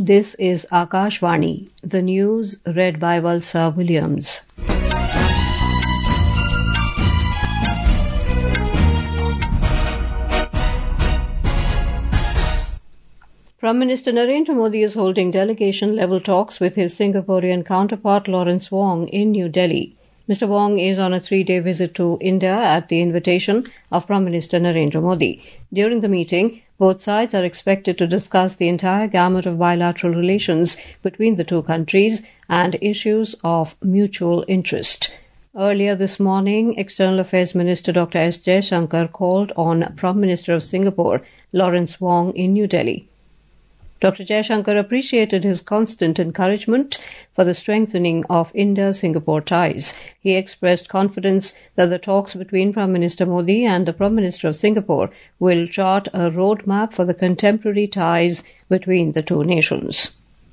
This is Akashvani, the news read by Valsa Williams. Prime Minister Narendra Modi is holding delegation-level talks with his Singaporean counterpart Lawrence Wong in New Delhi. Mr. Wong is on a 3-day visit to India at the invitation of Prime Minister Narendra Modi. During the meeting, both sides are expected to discuss the entire gamut of bilateral relations between the two countries and issues of mutual interest. Earlier this morning, External Affairs Minister Dr. S. Jaishankar called on Prime Minister of Singapore, Lawrence Wong, in New Delhi. Dr. Jaishankar appreciated his constant encouragement for the strengthening of India-Singapore ties. He expressed confidence that the talks between Prime Minister Modi and the Prime Minister of Singapore will chart a roadmap for the contemporary ties between the two nations.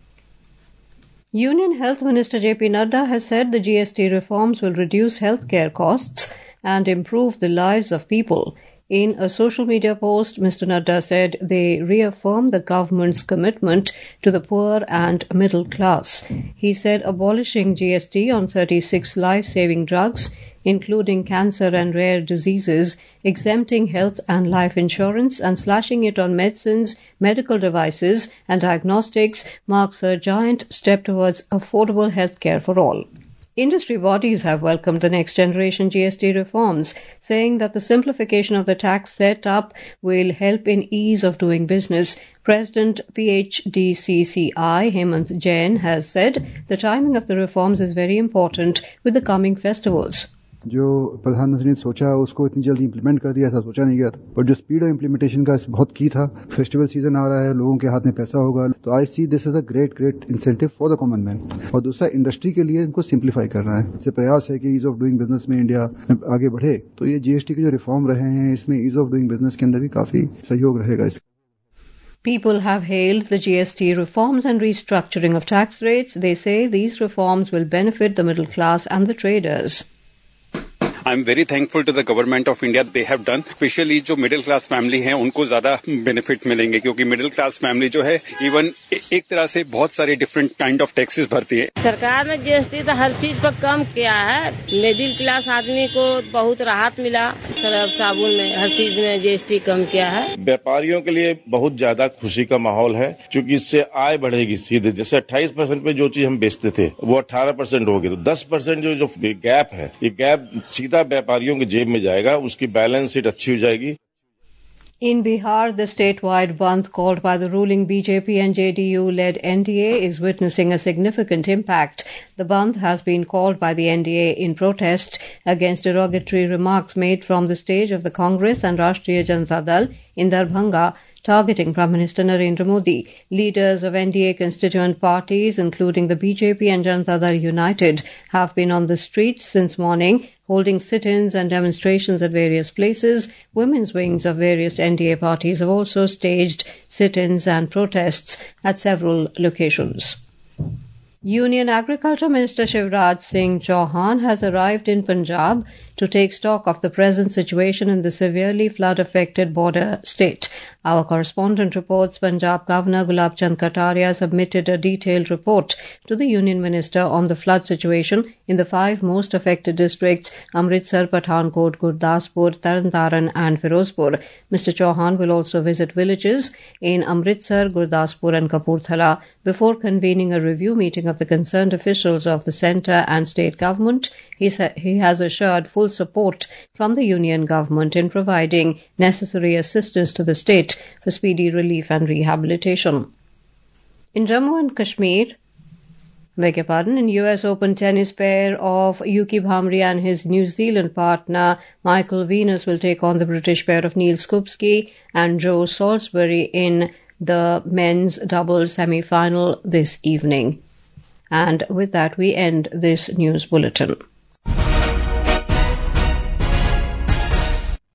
Union Health Minister J.P. Nadda has said the GST reforms will reduce healthcare costs and improve the lives of people. In a social media post, Mr. Nadda said they reaffirm the government's commitment to the poor and middle class. He said abolishing GST on 36 life-saving drugs, including cancer and rare diseases, exempting health and life insurance, and slashing it on medicines, medical devices, and diagnostics marks a giant step towards affordable healthcare for all. Industry bodies have welcomed the next generation GST reforms, saying that the simplification of the tax setup will help in ease of doing business. President PHDCCI Hemant Jain has said the timing of the reforms is very important with the coming festivals. जो प्रधानमंत्री ने सोचा उसको इतनी जल्दी implement कर दिया था, सोचा नहीं गया था, पर जो स्पीड ऑफ इम्प्लीमेंटेशन का बहुत की था. फेस्टिवल सीजन आ रहा है, लोगों के हाथ में पैसा होगा, तो I see this is a great incentive for the common man. और दूसरा, इंडस्ट्री के लिए इनको सिंप्लीफाई करना है. इससे प्रयास है कि ईज ऑफ डूइंग बिजनेस में इंडिया आगे बढ़े. तो ये जीएसटी के जो रिफॉर्म रहे हैं, इसमें ईज ऑफ डूइंग बिजनेस के अंदर भी काफी सहयोग रहेगा. People have hailed the GST reforms and restructuring of tax rates. They say these reforms will benefit the middle class and the traders. I'm very thankful to the government of India. They have done, especially जो middle class family हैं उनको ज्यादा benefit मिलेंगे, क्योंकि middle class family जो है even एक तरह से बहुत सारे डिफरेंट काइंड ऑफ टैक्सेस भरती है. सरकार ने जीएसटी तो हर चीज पर कम किया है. मिडिल क्लास आदमी को बहुत राहत मिला. सरफ साबुन में हर चीज में जीएसटी कम किया है. व्यापारियों के लिए बहुत ज्यादा खुशी का माहौल है, क्योंकि इससे आय बढ़ेगी सीधे. जैसे 28% पे जो चीज हम बेचते थे वो 18% हो गई, तो 10% जो गैप है, ये गैप सीधा व्यापारियों की जेब में जाएगा, उसकी बैलेंस शीट अच्छी हो जाएगी. In Bihar, the statewide bandh called by the ruling BJP and JDU-led NDA is witnessing a significant impact. The bandh has been called by the NDA in protest against derogatory remarks made from the stage of the Congress and Rashtriya Janata Dal in Darbhanga, targeting Prime Minister Narendra Modi. Leaders of NDA constituent parties, including the BJP and Janata Dal United, have been on the streets since morning, holding sit-ins and demonstrations at various places. Women's wings of various NDA parties have also staged sit-ins and protests at several locations. Union Agriculture Minister Shivraj Singh Chauhan has arrived in Punjab to take stock of the present situation in the severely flood-affected border state. Our correspondent reports Punjab Governor Gulab Chand Kataria submitted a detailed report to the Union Minister on the flood situation in the 5 most affected districts, Amritsar, Pathankot, Gurdaspur, Tarantaran and Firozpur. Mr. Chauhan will also visit villages in Amritsar, Gurdaspur and Kapurthala before convening a review meeting of the concerned officials of the centre and state government. He has assured full support from the union government in providing necessary assistance to the state for speedy relief and rehabilitation. In Jammu and Kashmir, in US Open tennis pair of Yuki Bhamri and his New Zealand partner Michael Venus will take on the British pair of Neil Skupski and Joe Salisbury in the men's doubles semi-final this evening. And with that, we end this news bulletin.